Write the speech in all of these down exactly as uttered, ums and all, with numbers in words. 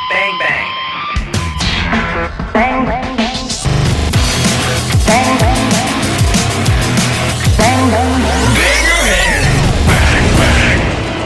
Bang bang. Bang bang bang. Bang bang bang. Bang bang bang. Bang your head. Bang bang.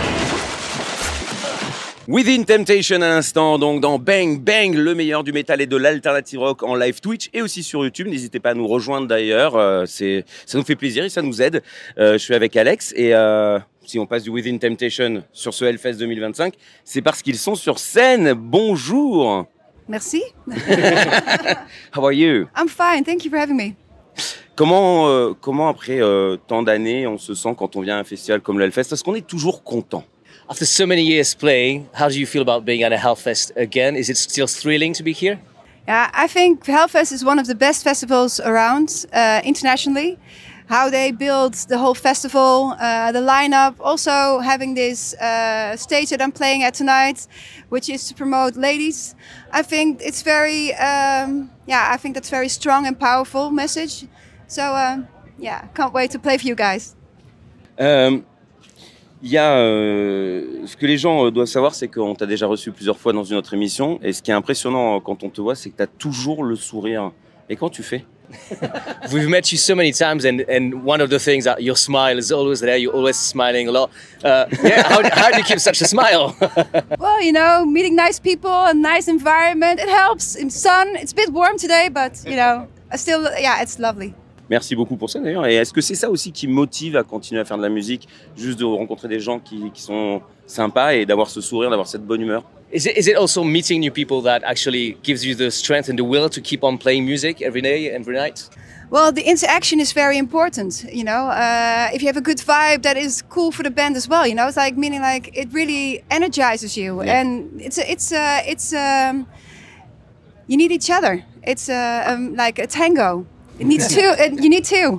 Within Temptation à l'instant, donc dans Bang Bang, le meilleur du métal et de l'alternative rock en live Twitch et aussi sur YouTube. N'hésitez pas à nous rejoindre d'ailleurs, euh, c'est, ça nous fait plaisir et ça nous aide. Euh, je suis avec Alex et euh, si on passe du Within Temptation sur ce Hellfest deux mille vingt-cinq, c'est parce qu'ils sont sur scène. Bonjour. Merci. How are you? I'm fine. Thank you for having me. Comment, euh, comment après euh, tant d'années on se sent quand on vient à un festival comme le Hellfest? Est-ce qu'on est toujours content? After so many years playing, how do you feel about being at a Hellfest again? Is it still thrilling to be here? Yeah, I think Hellfest is one of the best festivals around uh, internationally. How they build the whole festival, uh, the lineup, also having this uh, stage that I'm playing at tonight, which is to promote ladies. I think it's very, um, yeah, I think that's very strong and powerful message. So, uh, yeah, can't wait to play for you guys. Um... Il y a euh, ce que les gens euh, doivent savoir, c'est qu'on t'a déjà reçu plusieurs fois dans une autre émission. Et ce qui est impressionnant euh, quand on te voit, c'est que tu as toujours le sourire. Et quand tu fais? We've met you so many times, and, and one of the things that your smile is always there. You're always smiling a lot. Uh, yeah, how, how do you keep such a smile? Well, you know, meeting nice people, a nice environment, it helps. In sun, it's a bit warm today, but you know, I still, yeah, it's lovely. Merci beaucoup pour ça d'ailleurs. Et est-ce que c'est ça aussi qui motive à continuer à faire de la musique, juste de rencontrer des gens qui, qui sont sympas et d'avoir ce sourire, d'avoir cette bonne humeur? Is it, is it also meeting new people that actually gives you the strength and the will to keep on playing music every day, every night? Well, the interaction is very important, you know. Uh, if you have a good vibe, that is cool for the band as well, you know. It's like, meaning like, it really energizes you. Yeah. And it's, a, it's, a, it's, um, you need each other. It's a, um, like a tango. It needs two, you need two.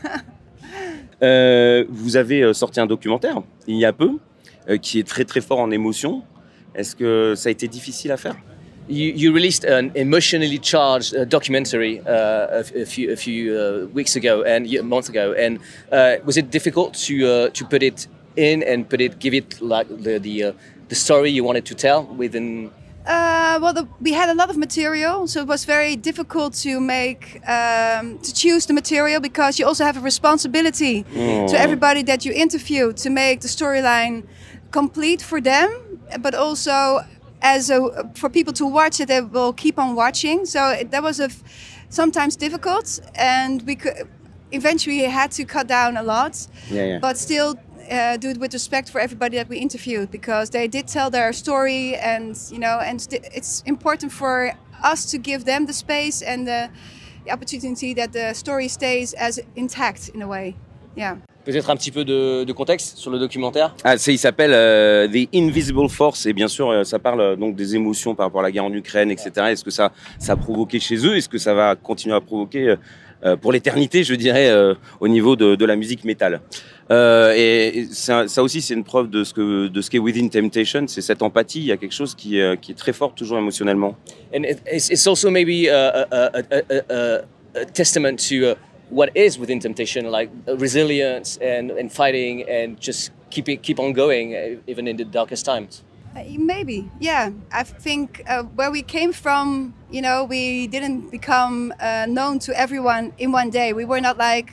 euh, vous avez sorti un documentaire, il y a peu, euh, qui est très très fort en émotion. Est-ce que ça a été difficile à faire? You, you released an emotionally charged uh, documentary uh, a, a few, a few uh, weeks ago and a month ago, and uh, was it difficult to uh, to put it in and put it, give it like the the, uh, the story you wanted to tell within? Uh, well, the, we had a lot of material, so it was very difficult to make, um, to choose the material because you also have a responsibility Oh. to everybody that you interview to make the storyline complete for them, but also as a, for people to watch it, they will keep on watching. So it, that was a f- sometimes difficult, and we could eventually had to cut down a lot, Yeah, yeah. but still. Uh, do it with respect for everybody that we interviewed because they did tell their story, and you know, and st- it's important for us to give them the space and the, the opportunity that the story stays as intact in a way. Yeah. Peut-être un petit peu de, de contexte sur le documentaire. Ah, c'est, il s'appelle euh, The Invisible Force et bien sûr euh, ça parle euh, donc des émotions par rapport à la guerre en Ukraine, et cetera. Est-ce que ça, ça a provoqué chez eux? Est-ce que ça va continuer à provoquer euh, pour l'éternité, je dirais, euh, au niveau de, de la musique métal? Euh, et ça, ça aussi, c'est une preuve de ce que de ce qu'est Within Temptation, c'est cette empathie. Il y a quelque chose qui, euh, qui est très fort toujours émotionnellement. And it, it's, it's also maybe a, a, a, a, a, a testament to uh, what is Within Temptation, like uh, resilience and, and fighting and just keep it, keep on going uh, even in the darkest times. Uh, maybe, yeah. I think uh, where we came from, you know, we didn't become uh, known to everyone in one day. We were not like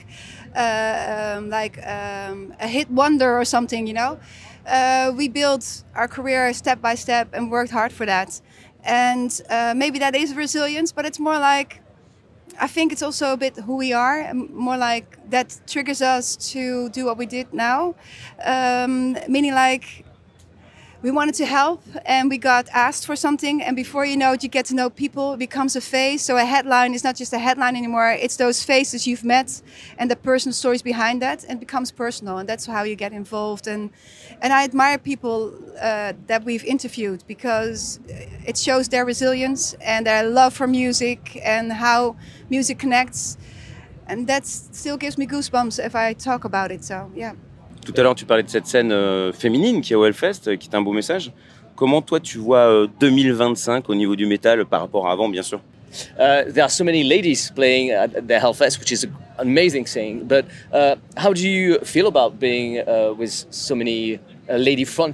uh, um, like um, a hit wonder or something, you know. Uh, we built our career step by step and worked hard for that. And uh, maybe that is resilience, but it's more like, I think it's also a bit who we are, more like that triggers us to do what we did now. Um, meaning like, we wanted to help and we got asked for something, and before you know it, you get to know people. It becomes a face. So a headline is not just a headline anymore. It's those faces you've met and the personal stories behind that, and it becomes personal, and that's how you get involved. And and I admire people uh, that we've interviewed because it shows their resilience and their love for music and how music connects, and that still gives me goosebumps if I talk about it. So yeah. Tout à l'heure, tu parlais de cette scène euh, féminine qui est au Hellfest, euh, qui est un beau message. Comment toi, tu vois euh, deux mille vingt-cinq au niveau du métal par rapport à avant, bien sûr? Uh, there are so many ladies playing at the Hellfest, which is an amazing thing. But uh, how do you feel about being uh, with so many uh, lady-fronted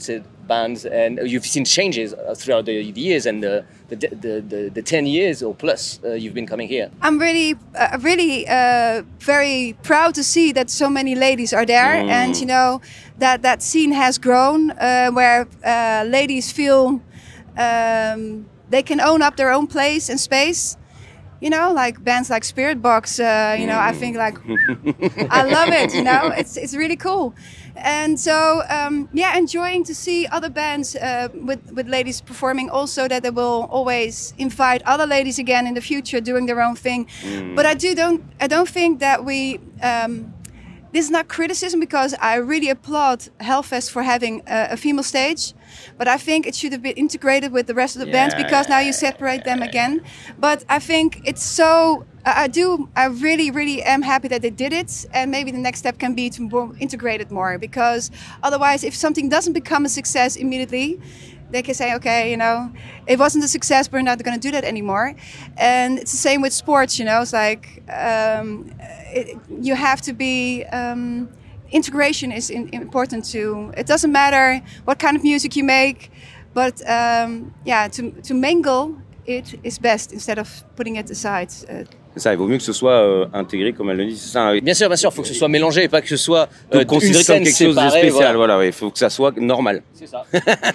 bands, and you've seen changes uh, throughout the, the years and the the, the the the ten years or plus uh, you've been coming here. I'm really, uh, really uh, very proud to see that so many ladies are there, Mm. and you know that that scene has grown, uh, where uh, ladies feel um, they can own up their own place and space. You know, like bands like Spirit Box. Uh, you know, I think like I love it. You know, it's it's really cool. And so, um, yeah, enjoying to see other bands uh, with with ladies performing. Also, that they will always invite other ladies again in the future doing their own thing. Mm. But I do don't I don't think that we. Um, this is not criticism, because I really applaud Hellfest for having a, a female stage. But I think it should have been integrated with the rest of the Yeah, bands, because now you separate them again. But I think it's so. I I do. I really, really am happy that they did it, and maybe the next step can be to more integrate it more. Because otherwise, if something doesn't become a success immediately, they can say, okay, you know, it wasn't a success. We're not going to do that anymore. And it's the same with sports. You know, it's like um, it, you have to be. Um, Integration is in, important too. It doesn't matter what kind of music you make, but um, yeah, to, to mingle it is best instead of putting it aside. Uh, C'est ça, il vaut mieux que ce soit euh, intégré, comme elle le dit, c'est ça. hein. Bien sûr, bien sûr, il faut que ce soit mélangé et pas que ce soit Donc, euh, une considéré comme scène quelque chose de séparée, spécial, voilà. voilà, il faut que ça soit normal. C'est ça.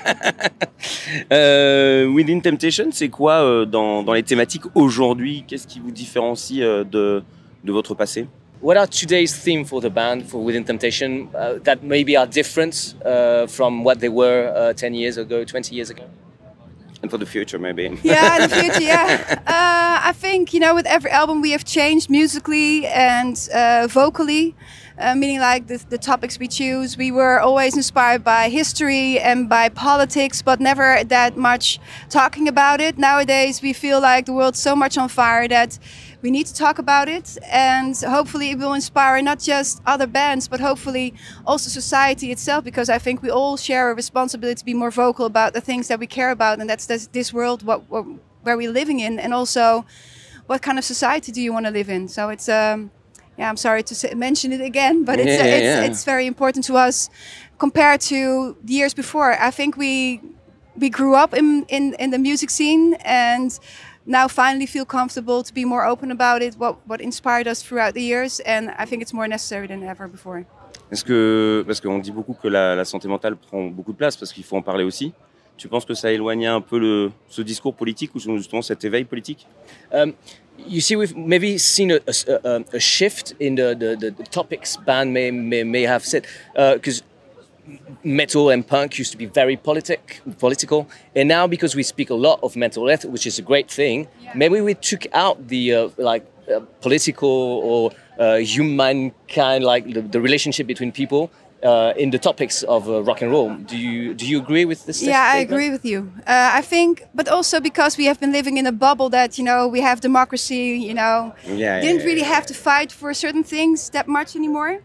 Euh, Within Temptation, c'est quoi euh, dans, dans les thématiques aujourd'hui? Qu'est-ce qui vous différencie euh, de, de votre passé? What are today's theme for the band, for Within Temptation, uh, that maybe are different uh, from what they were uh, ten years ago, twenty years ago? And for the future, maybe. yeah, in the future, yeah. Uh, I think, you know, with every album we have changed musically and uh, vocally, uh, meaning like the, the topics we choose. We were always inspired by history and by politics, but never that much talking about it. Nowadays, we feel like the world's so much on fire that we need to talk about it, and hopefully it will inspire not just other bands, but hopefully also society itself, because I think we all share a responsibility to be more vocal about the things that we care about, and that's this, this world what, what, where we're living in, and also what kind of society do you want to live in. So it's, um, yeah, I'm sorry to say, mention it again, but it's, Yeah, uh, yeah, it's, yeah. it's very important to us compared to the years before. I think we we grew up in, in, in the music scene, and now finally feel comfortable to be more open about it, what, what inspired us throughout the years, and I think it's more necessary than ever before. Est-ce que, parce qu'on dit beaucoup que la, la santé mentale prend beaucoup de place, parce qu'il faut en parler aussi. Tu penses que ça a éloigné un peu le, ce discours politique ou justement cet éveil politique? Um, you see, we've maybe seen a, a, a shift in the, the, the, the topics band may, may, may have said, because uh, metal and punk used to be very politic, political, and now because we speak a lot of mental health, which is a great thing, Yeah. maybe we took out the uh, like uh, political or uh, humankind, like the, the relationship between people uh, in the topics of uh, rock and roll. Do you do you agree with this? Yeah, I statement? agree with you. Uh, I think, but also because we have been living in a bubble that, you know, we have democracy, you know, Yeah, didn't yeah, really yeah. have to fight for certain things that much anymore.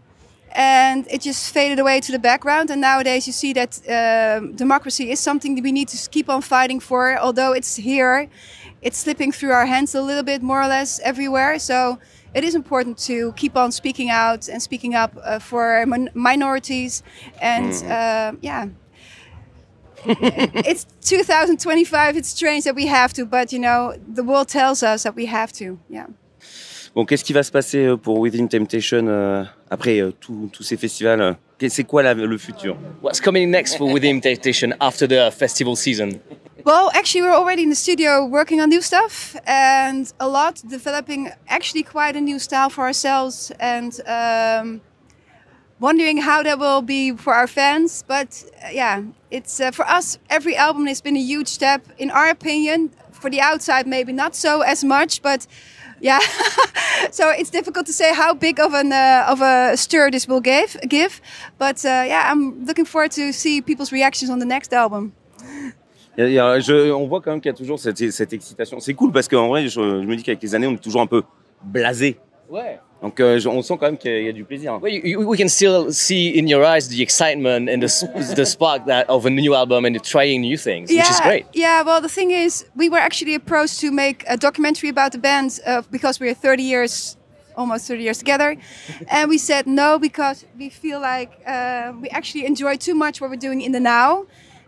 And it just faded away to the background. And nowadays you see that uh, democracy is something that we need to keep on fighting for. Although it's here, it's slipping through our hands a little bit, more or less everywhere. So it is important to keep on speaking out and speaking up uh, for min- minorities. And uh, yeah, it's two thousand twenty-five. It's strange that we have to, but you know, the world tells us that we have to. Yeah. Bon, qu'est-ce qui va se passer euh, pour Within Temptation euh, après euh, tous tous ces festivals euh, qu'est- C'est quoi la- le futur? What's coming next for Within Temptation after the festival season? Well, actually, we're already in the studio working on new stuff and a lot, developing actually quite a new style for ourselves, and um, wondering how that will be for our fans. But uh, yeah, it's uh, for us, every album has been a huge step, in our opinion. For the outside, maybe not so as much, but yeah. So it's difficult to say how big of an uh, of a stir this will give. Give, but uh, yeah, I'm looking forward to see people's reactions on the next album. Il y a- il y a- je- on voit quand même qu'il y a toujours cette, cette excitation. C'est cool parce qu'en vrai, je, je me dis qu'avec les années, on est toujours un peu blasé. Ouais. Donc euh, je- on sent quand même qu'il y a, il y a du plaisir. Well, you, you, we can still see in your eyes the excitement and the, s- the spark that of a new album and trying new things, which is great. Yeah, well, the thing is, we were actually approached to make a documentary about the band uh, because we're thirty years, almost thirty years together. And we said no because we feel like uh, we actually enjoy too much what we're doing in the now.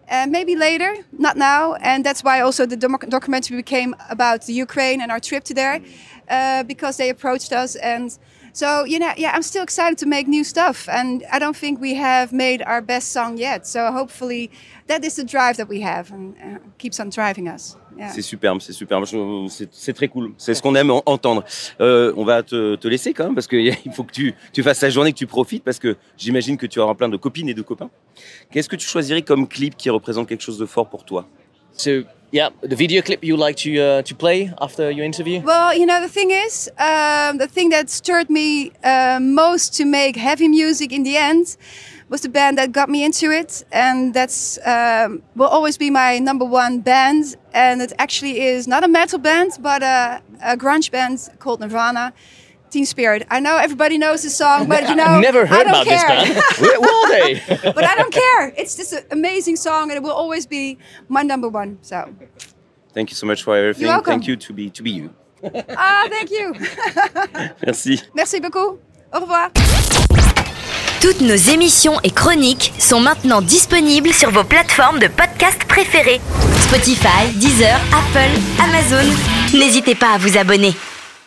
And maybe later, not now. And that's why also the doc- documentary became about the Ukraine and our trip to there, uh, because they approached us. And so, you know, yeah, I'm still excited to make new stuff. And I don't think we have made our best song yet. So hopefully that is the drive that we have and uh, keeps on driving us. Yeah. C'est superbe, c'est superbe. Je- C'est, c'est très cool. C'est ce qu'on aime en- entendre. Euh, on va te, te laisser quand même parce qu'il faut que tu, tu fasses ta journée, que tu profites parce que j'imagine que tu auras plein de copines et de copains. Qu'est-ce que tu choisirais comme clip qui représente quelque chose de fort pour toi? So yeah, the video clip you like to uh, to play after your interview. Well, you know, the thing is, um, the thing that stirred me uh, most to make heavy music in the end was the band that got me into it. And that's um, will always be my number one band. And it actually is not a metal band, but a, a grunge band called Nirvana. Teen Spirit. I know everybody knows the song, but you know, I've never heard I don't about this care. band. Where were they? But I don't care. It's just an amazing song, and it will always be my number one. So, Thank you so much for everything. You're welcome. Thank you to be, to be you. ah, thank you. Merci. Merci beaucoup. Au revoir. Toutes nos émissions et chroniques sont maintenant disponibles sur vos plateformes de podcast préférées. Spotify, Deezer, Apple, Amazon. N'hésitez pas à vous abonner.